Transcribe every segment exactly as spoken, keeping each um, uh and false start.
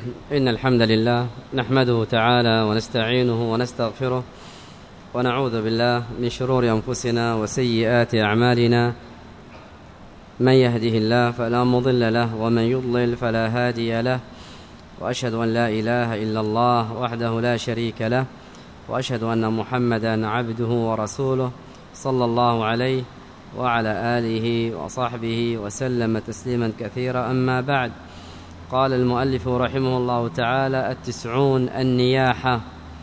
إن الحمد لله نحمده تعالى ونستعينه ونستغفره ونعوذ بالله من شرور أنفسنا وسيئات أعمالنا. من يهده الله فلا مضل له ومن يضلل فلا هادي له، وأشهد أن لا إله إلا الله وحده لا شريك له، وأشهد أن محمدا عبده ورسوله صلى الله عليه وعلى آله وصحبه وسلم تسليما كثيرا. أما بعد، قال المؤلف رحمه الله تعالى: التسعون النياحة.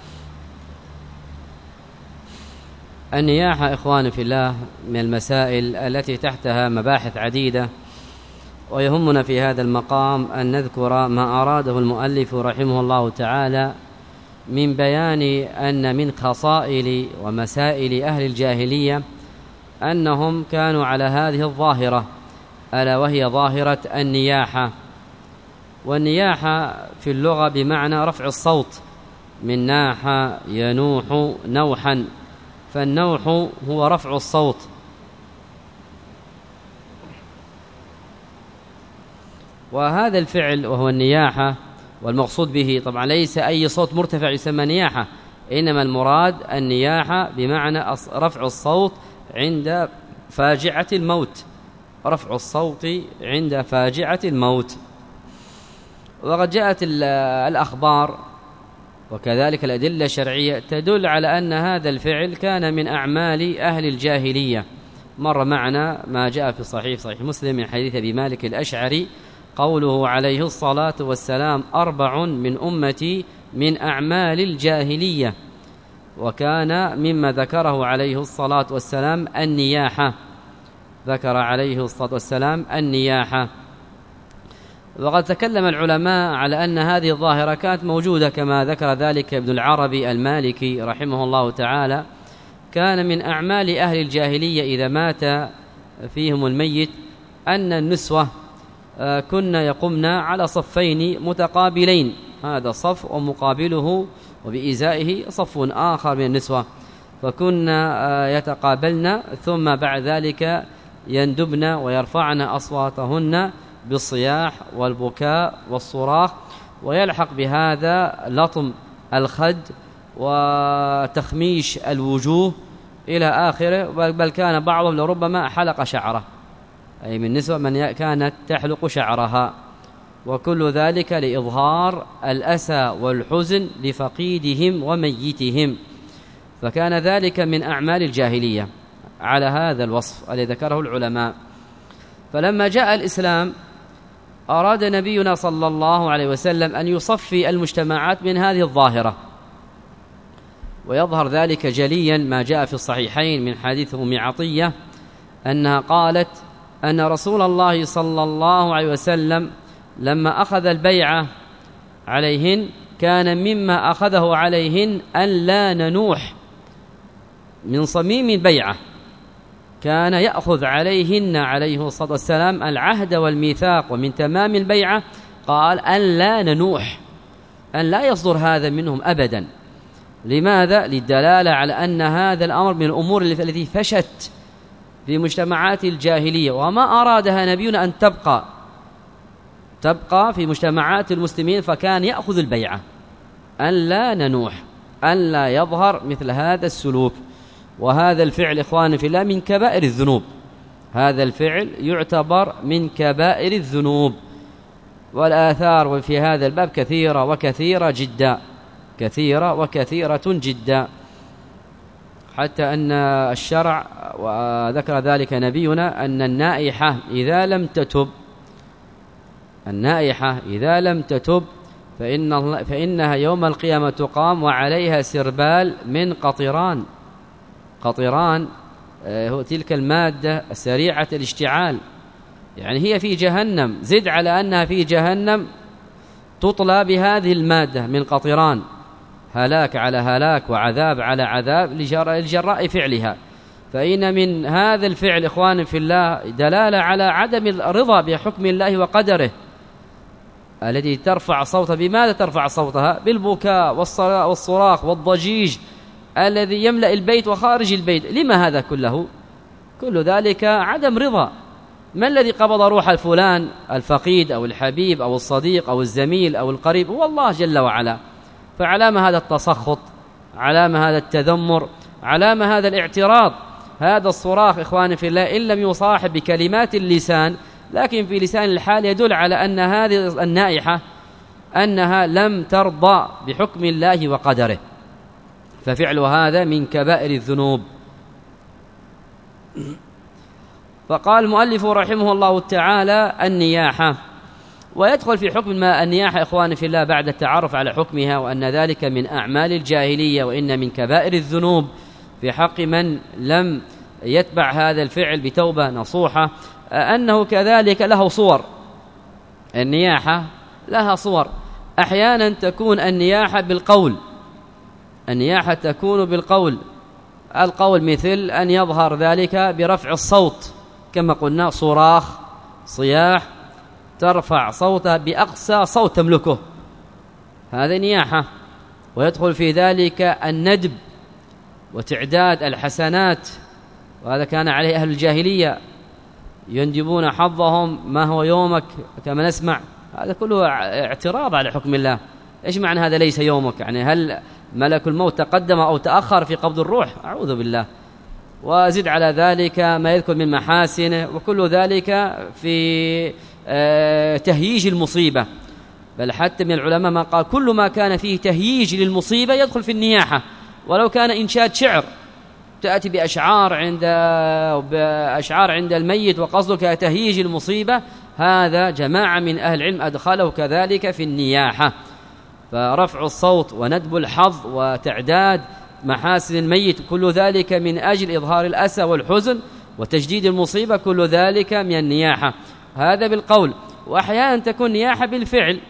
النياحة إخواني في الله من المسائل التي تحتها مباحث عديدة، ويهمنا في هذا المقام أن نذكر ما أراده المؤلف رحمه الله تعالى من بيان أن من خصائل ومسائل أهل الجاهلية أنهم كانوا على هذه الظاهرة، ألا وهي ظاهرة النياحة. والنياحة في اللغة بمعنى رفع الصوت، من ناح ينوح نوحا، فالنوح هو رفع الصوت. وهذا الفعل وهو النياحة، والمقصود به طبعا ليس أي صوت مرتفع يسمى نياحة، إنما المراد النياحة بمعنى رفع الصوت عند فاجعة الموت، رفع الصوت عند فاجعة الموت. وقد جاءت الأخبار وكذلك الأدلة الشرعية تدل على أن هذا الفعل كان من أعمال أهل الجاهلية. مر معنا ما جاء في صحيح صحيح مسلم من حديث أبي مالك الأشعري قوله عليه الصلاة والسلام: أربع من أمتي من أعمال الجاهلية. وكان مما ذكره عليه الصلاة والسلام النياحة، ذكر عليه الصلاة والسلام النياحة. وقد تكلم العلماء على أن هذه الظاهرة كانت موجودة كما ذكر ذلك ابن العربي المالكي رحمه الله تعالى. كان من أعمال أهل الجاهلية إذا مات فيهم الميت أن النسوة كنا يقمن على صفين متقابلين، هذا صف ومقابله وبإزائه صف آخر من النسوة، فكنا يتقابلن ثم بعد ذلك يندبن ويرفعن أصواتهن بالصياح والبكاء والصراخ، ويلحق بهذا لطم الخد وتخميش الوجوه إلى آخره. بل كان بعضهم لربما حلق شعره، أي من نسوة من كانت تحلق شعرها، وكل ذلك لإظهار الأسى والحزن لفقيدهم وميتهم. فكان ذلك من أعمال الجاهلية على هذا الوصف الذي ذكره العلماء. فلما جاء الإسلام أراد نبينا صلى الله عليه وسلم أن يصفي المجتمعات من هذه الظاهرة، ويظهر ذلك جليا ما جاء في الصحيحين من حديث أم عطية أنها قالت أن رسول الله صلى الله عليه وسلم لما أخذ البيعة عليهن كان مما أخذه عليهن أن لا ننوح من صميم البيعة، كان يأخذ عليهن عليه الصلاة والسلام العهد والميثاق، ومن تمام البيعة قال أن لا ننوح، أن لا يصدر هذا منهم أبدا. لماذا؟ للدلالة على أن هذا الأمر من الأمور التي فشت في مجتمعات الجاهلية، وما أرادها نبينا أن تبقى تبقى في مجتمعات المسلمين، فكان يأخذ البيعة أن لا ننوح، أن لا يظهر مثل هذا السلوك. وهذا الفعل إخواني في الله من كبائر الذنوب، هذا الفعل يعتبر من كبائر الذنوب. والآثار في هذا الباب كثيرة وكثيرة جدا، كثيرة وكثيرة جدا، حتى أن الشرع وذكر ذلك نبينا أن النائحة إذا لم تتب النائحة إذا لم تتب فإن فإنها يوم القيامة تقام وعليها سربال من قطران. قطران هو تلك المادة سريعة الاشتعال، يعني هي في جهنم، زد على أنها في جهنم تطلى بهذه المادة من قطران، هلاك على هلاك وعذاب على عذاب لجراء فعلها. فإن من هذا الفعل إخواني في الله دلالة على عدم الرضا بحكم الله وقدره، التي ترفع صوتها. بماذا ترفع صوتها؟ بالبكاء والصراخ والضجيج الذي يملأ البيت وخارج البيت. لما هذا كله؟ كل ذلك عدم رضا ما الذي قبض روح الفلان الفقيد أو الحبيب أو الصديق أو الزميل أو القريب؟ هو الله جل وعلا. فعلامة هذا التسخط، علامة هذا التذمر، علامة هذا الاعتراض، هذا الصراخ إخواني في الله إن لم يصاحب بكلمات اللسان لكن في لسان الحال يدل على أن هذه النائحة أنها لم ترضى بحكم الله وقدره، ففعل هذا من كبائر الذنوب. فقال المؤلف رحمه الله تعالى النياحة، ويدخل في حكم ما النياحة إخواني في الله بعد التعرف على حكمها وأن ذلك من أعمال الجاهلية وإن من كبائر الذنوب في حق من لم يتبع هذا الفعل بتوبة نصوحة، أنه كذلك له صور. النياحة لها صور، أحيانا تكون النياحة بالقول، النياحة تكون بالقول، القول مثل أن يظهر ذلك برفع الصوت كما قلنا صراخ صياح، ترفع صوتها بأقصى صوت تملكه، هذا نياحة. ويدخل في ذلك الندب وتعداد الحسنات، وهذا كان عليه أهل الجاهلية يندبون حظهم ما هو يومك كما نسمع، هذا كله اعتراض على حكم الله. إيش معنى هذا ليس يومك؟ يعني هل ملك الموت تقدم أو تأخر في قبض الروح؟ أعوذ بالله. وزد على ذلك ما يذكر من محاسنه، وكل ذلك في تهييج المصيبة. بل حتى من العلماء ما قال كل ما كان فيه تهييج للمصيبة يدخل في النياحة، ولو كان إنشاد شعر، تأتي بأشعار عند بأشعار عند الميت وقصدك تهييج المصيبة، هذا جماعة من أهل العلم أدخله كذلك في النياحة. فرفع الصوت وندب الحظ وتعداد محاسن الميت كل ذلك من أجل إظهار الأسى والحزن وتجديد المصيبة، كل ذلك من النياحة، هذا بالقول. وأحيانا تكون نياحة بالفعل،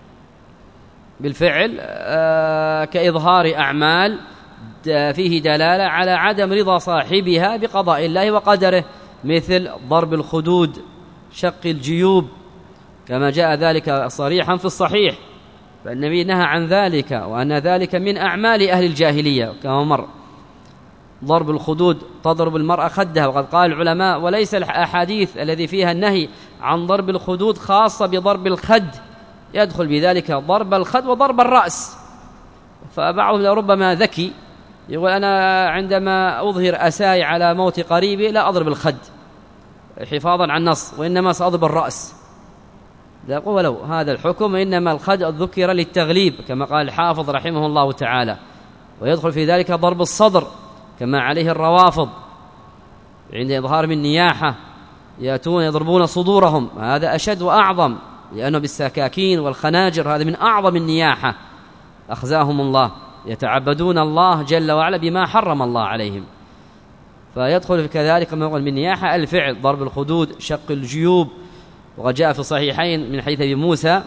بالفعل آه كإظهار أعمال فيه دلالة على عدم رضا صاحبها بقضاء الله وقدره، مثل ضرب الخدود، شق الجيوب، كما جاء ذلك صريحا في الصحيح، فالنبي نهى عن ذلك وأن ذلك من أعمال أهل الجاهلية كما مر. ضرب الخدود، تضرب المرأة خدها، وقد قال العلماء وليس الأحاديث الذي فيها النهي عن ضرب الخدود خاصة بضرب الخد، يدخل بذلك ضرب الخد وضرب الرأس. فبعضهم لربما ذكي يقول أنا عندما أظهر أساي على موت قريبي لا أضرب الخد حفاظا عن النص، وإنما سأضرب الرأس. يقول ولو هذا الحكم إنما الخد ذكر للتغليب كما قال الحافظ رحمه الله تعالى. ويدخل في ذلك ضرب الصدر كما عليه الروافض عند إظهار من نياحة، يأتون يضربون صدورهم، هذا أشد وأعظم لأنه بالسكاكين والخناجر، هذا من أعظم النياحة، أخزاهم الله، يتعبدون الله جل وعلا بما حرم الله عليهم. فيدخل كذلك ما يقول من نياحة الفعل، ضرب الخدود، شق الجيوب. وقد جاء في الصحيحين من حديث أبي موسى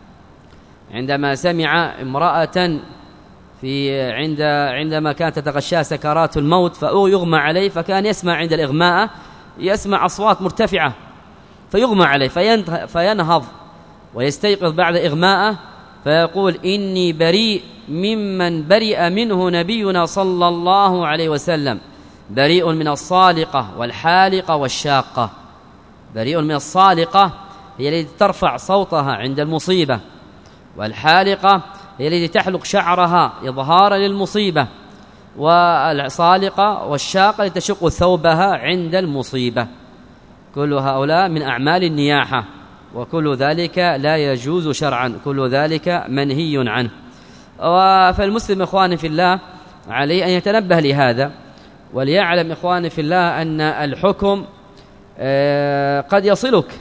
عندما سمع امرأة في عند عندما كانت تتغشى سكرات الموت فيغمى عليه، فكان يسمع عند الإغماء يسمع أصوات مرتفعة فيغمى عليه فينهض ويستيقظ بعد إغماءه فيقول إني بريء ممن برئ منه نبينا صلى الله عليه وسلم، بريء من الصالقة والحالقة والشاقة. بريء من الصالقة هي التي ترفع صوتها عند المصيبة، والحالقة هي التي تحلق شعرها إظهارا للمصيبة، والصالقة والشاقة التي تشق ثوبها عند المصيبة. كل هؤلاء من أعمال النياحة، وكل ذلك لا يجوز شرعا، كل ذلك منهي عنه. فالمسلم إخواني في الله عليه أن يتنبه لهذا، وليعلم إخواني في الله أن الحكم قد يصلك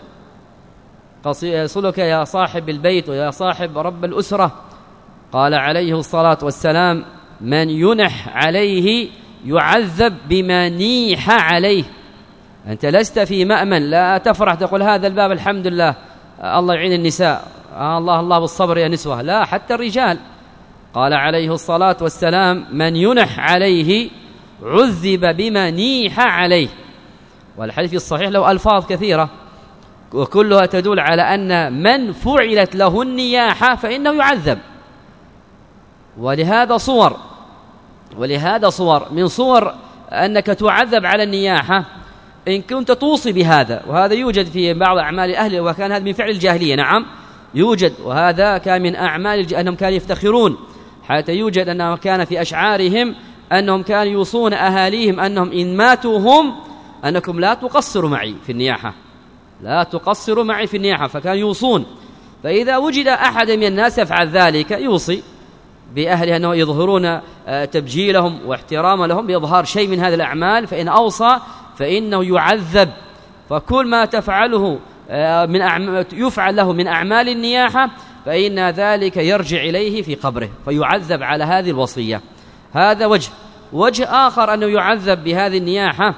يصلك يا صاحب البيت ويا صاحب رب الأسرة. قال عليه الصلاة والسلام من ينح عليه يعذب بما نيح عليه. أنت لست في مأمن، لا تفرح تقول هذا الباب الحمد لله الله يعين النساء، آه الله الله بالصبر يا نسوة، لا، حتى الرجال. قال عليه الصلاة والسلام من ينح عليه عذب بما نيح عليه. والحديث الصحيح له ألفاظ كثيرة وكلها تدل على أن من فعلت له النياحة فإنه يعذب. ولهذا صور ولهذا صور من صور أنك تعذب على النياحة إن كنت توصي بهذا، وهذا يوجد في بعض أعمال أهل، وكان هذا من فعل الجاهلية، نعم يوجد، وهذا كان من أعمال الج... أنهم كانوا يفتخرون، حتى يوجد أنه كان في أشعارهم أنهم كانوا يوصون أهاليهم أنهم إن ماتوا هم أنكم لا تقصروا معي في النياحة، لا تقصروا معي في النياحة، فكانوا يوصون. فإذا وجد أحد من الناس يفعل ذلك يوصي بأهله أنه يظهرون تبجيلهم واحترام لهم بإظهار شيء من هذه الأعمال، فإن أوصى فإنه يعذب. فكل ما تفعله من أعمال يفعل له من أعمال النياحة فإن ذلك يرجع إليه في قبره فيعذب على هذه الوصية. هذا وجه. وجه آخر أنه يعذب بهذه النياحة،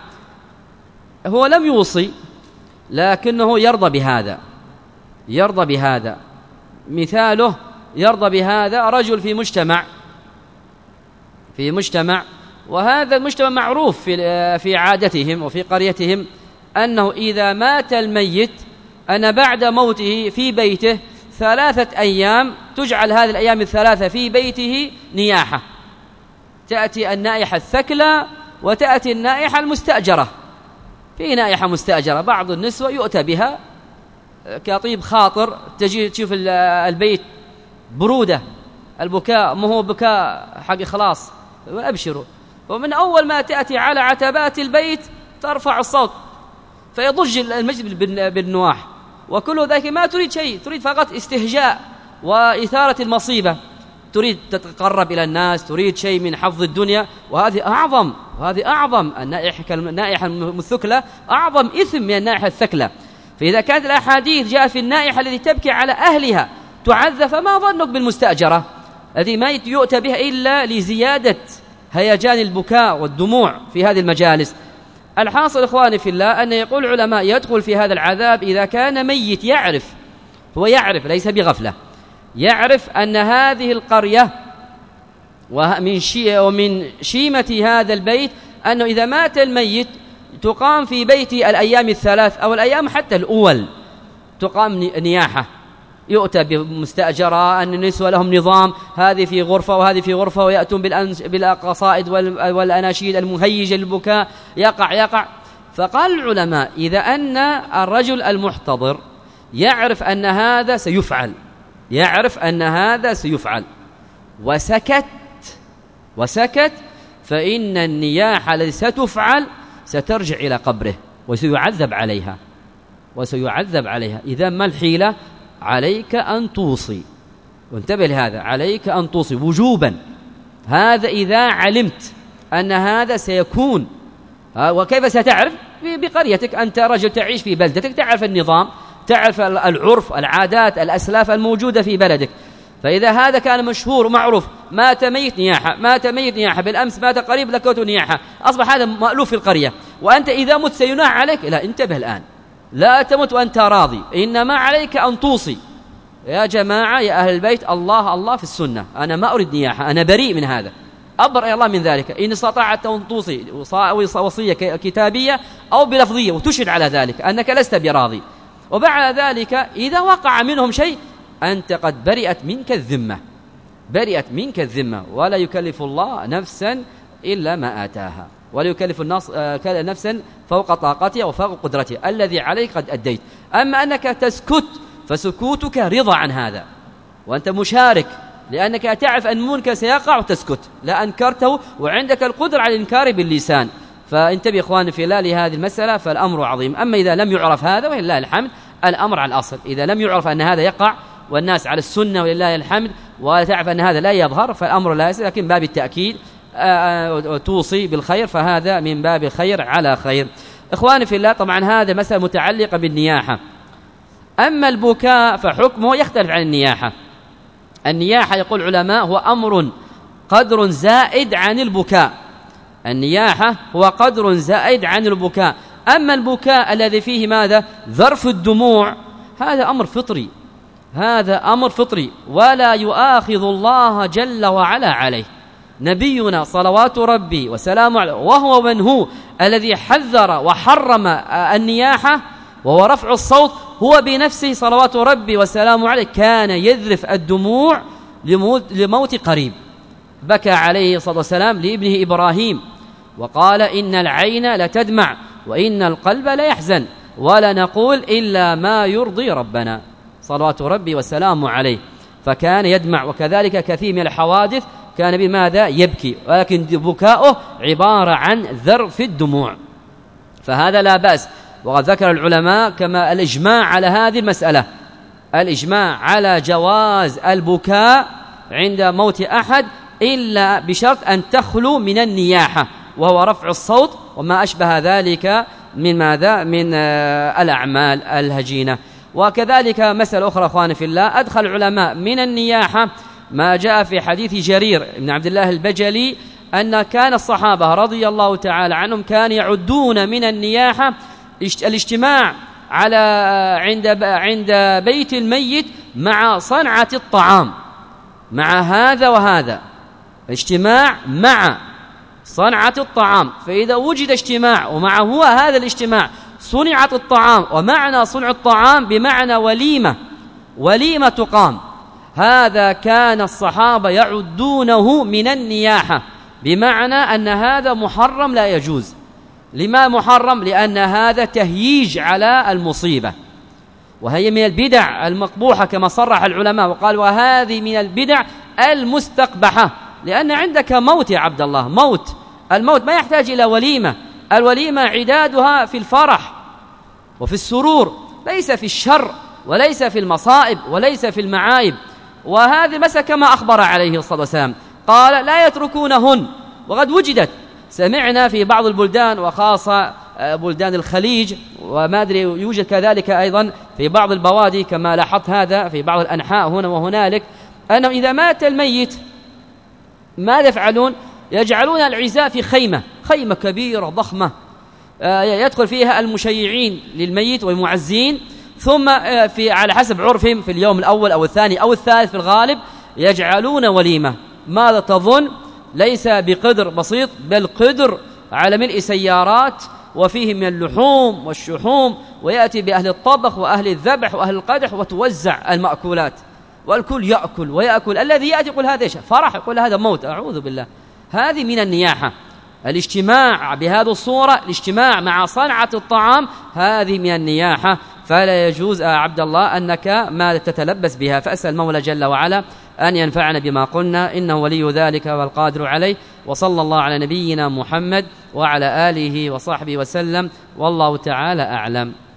هو لم يوصي لكنه يرضى بهذا، يرضى بهذا. مثاله يرضى بهذا رجل في مجتمع في مجتمع وهذا المجتمع معروف في في عادتهم وفي قريتهم أنه إذا مات الميت أن بعد موته في بيته ثلاثة أيام تجعل هذه الأيام الثلاثة في بيته نياحة، تأتي النائحة الثكلى وتأتي النائحة المستأجرة. في نائحة مستأجرة بعض النسوة يؤتى بها كطيب خاطر، تجي تشوف البيت برودة، البكاء ما هو بكاء حق إخلاص، أبشروا. ومن أول ما تأتي على عتبات البيت ترفع الصوت فيضج المجد بالنواح، وكل ذلك ما تريد شيء، تريد فقط استهجاء وإثارة المصيبة، تريد تتقرب إلى الناس، تريد شيء من حفظ الدنيا. وهذه أعظم وهذه أعظم النائحة النائحة المثكلة أعظم إثم من النائحة الثكلى. فإذا كانت الأحاديث جاء في النائحة التي تبكي على أهلها تعذب، فما ظنك بالمستأجرة الذي ما يؤتى بها إلا لزيادة هيجان البكاء والدموع في هذه المجالس. الحاصل إخواني في الله أن يقول العلماء يدخل في هذا العذاب إذا كان ميت يعرف، هو يعرف ليس بغفلة، يعرف أن هذه القرية ومن ومن شيمة هذا البيت أنه إذا مات الميت تقام في بيته الأيام الثلاث أو الأيام حتى الأول تقام نياحة، يؤتى بمستأجرة، أن النسوة لهم نظام، هذه في غرفة وهذه في غرفة، ويأتون بالقصائد والأناشيد المهيجة للبكاء، يقع يقع. فقال العلماء إذا أن الرجل المحتضر يعرف أن هذا سيفعل، يعرف أن هذا سيفعل وسكت وسكت فإن النياحة التي ستفعل سترجع إلى قبره وسيعذب عليها وسيعذب عليها. إذا ما الحيلة؟ عليك أن توصي، وانتبه لهذا، عليك أن توصي وجوبا. هذا إذا علمت أن هذا سيكون. وكيف ستعرف؟ بقريتك، أنت رجل تعيش في بلدتك، تعرف النظام، تعرف العرف، العادات، الأسلاف الموجودة في بلدك. فإذا هذا كان مشهور ومعروف، مات ميت نياحة، مات ميت نياحة، بالأمس مات قريب لكوته نياحة، أصبح هذا مألوف في القرية، وأنت إذا مت سيناح عليك. لا، انتبه الآن، لا تمت وأنت راضي، إنما عليك أن توصي. يا جماعة يا أهل البيت، الله الله في السنة، أنا ما أريد نياحة، أنا بريء من هذا، أبرأ الله من ذلك. إن استطاعت أن توصي وصية كتابية أو بلفظية وتشهد على ذلك أنك لست براضي. وبعد ذلك إذا وقع منهم شيء أنت قد برئت منك الذمة، برئت منك الذمة. ولا يكلف الله نفسا إلا ما آتاها، ولا يكلف الناس نفسا فوق طاقتها وفوق قدرتها، الذي عليك قد أديت. أما أنك تسكت فسكوتك رضا عن هذا، وأنت مشارك، لأنك تعرف أن المنكر سيقع وتسكت، لا أنكرته وعندك القدرة على الإنكار باللسان. فانتبه إخواني في الله لهذه المسألة، فالأمر عظيم. أما إذا لم يعرف هذا ولله الحمد، الأمر على الأصل. إذا لم يعرف أن هذا يقع والناس على السنة ولله الحمد، وتعرف أن هذا لا يظهر، فالأمر لا يصير، لكن باب التأكيد توصي بالخير، فهذا من باب خير على خير. إخواني في الله، طبعا هذا مسألة متعلقة بالنياحة. أما البكاء فحكمه يختلف عن النياحة. النياحة يقول العلماء هو أمر قدر زائد عن البكاء، النياحة هو قدر زائد عن البكاء. أما البكاء الذي فيه ماذا؟ ذرف الدموع، هذا أمر فطري، هذا أمر فطري ولا يؤاخذ الله جل وعلا عليه. نبينا صلوات ربي وسلامه عليه وهو من هو الذي حذر وحرم النياحة وهو رفع الصوت، هو بنفسه صلوات ربي وسلامه عليه كان يذرف الدموع لموت, لموت قريب. بكى عليه الصلاة والسلام لابنه إبراهيم وقال إن العين لتدمع وإن القلب لا يحزن ولا نقول إلا ما يرضي ربنا صلوات ربي وسلامه عليه. فكان يدمع، وكذلك كثير من الحوادث كان بماذا؟ يبكي، ولكن بكاؤه عبارة عن ذرف الدموع، فهذا لا بأس. وقد ذكر العلماء كما الإجماع على هذه المسألة، الإجماع على جواز البكاء عند موت أحد إلا بشرط أن تخلو من النياحة، وهو رفع الصوت وما أشبه ذلك من ماذا؟ من الأعمال الهجينة. وكذلك مسألة أخرى أخواني في الله، أدخل العلماء من النياحة ما جاء في حديث جرير بن عبد الله البجلي أن كان الصحابة رضي الله تعالى عنهم كان يعدون من النياحة الاجتماع على عند عند بيت الميت مع صنعة الطعام، مع هذا وهذا اجتماع مع صنعة الطعام. فإذا وجد اجتماع ومع هو هذا الاجتماع صنعت الطعام، ومعنى صنع الطعام بمعنى وليمة، وليمة تقام، هذا كان الصحابة يعدونه من النياحة، بمعنى أن هذا محرم لا يجوز. لما محرم؟ لأن هذا تهييج على المصيبة، وهي من البدع المقبوحة كما صرح العلماء وقال وهذه من البدع المستقبحة، لأن عندك موت يا عبد الله، موت، الموت ما يحتاج إلى وليمة، الوليمة عدادها في الفرح وفي السرور، ليس في الشر وليس في المصائب وليس في المعايب. وهذه مسألة كما أخبر عليه الصلاة والسلام قال لا يتركونهن، وقد وجدت، سمعنا في بعض البلدان وخاصة بلدان الخليج، وما أدري يوجد كذلك أيضا في بعض البوادي كما لاحظت هذا في بعض الأنحاء هنا وهنالك، أنهم إذا مات الميت ماذا يفعلون؟ يجعلون العزاء في خيمة، خيمة كبيرة ضخمة يدخل فيها المشيعين للميت والمعزين، ثم في على حسب عرفهم في اليوم الأول أو الثاني أو الثالث في الغالب يجعلون وليمة. ماذا تظن؟ ليس بقدر بسيط، بل قدر على ملء سيارات وفيه من اللحوم والشحوم، ويأتي بأهل الطبخ وأهل الذبح وأهل القدح وتوزع المأكولات، والكل يأكل ويأكل. الذي يأتي يقول هذا إيش؟ فرح، يقول هذا موت، أعوذ بالله. هذه من النياحة، الاجتماع بهذه الصورة، الاجتماع مع صنعة الطعام، هذه من النياحة، فلا يجوز عبد الله أنك ما تتلبس بها. فأسأل المولى جل وعلا أن ينفعنا بما قلنا، إنه ولي ذلك والقادر عليه. وصلى الله على نبينا محمد وعلى آله وصحبه وسلم، والله تعالى أعلم.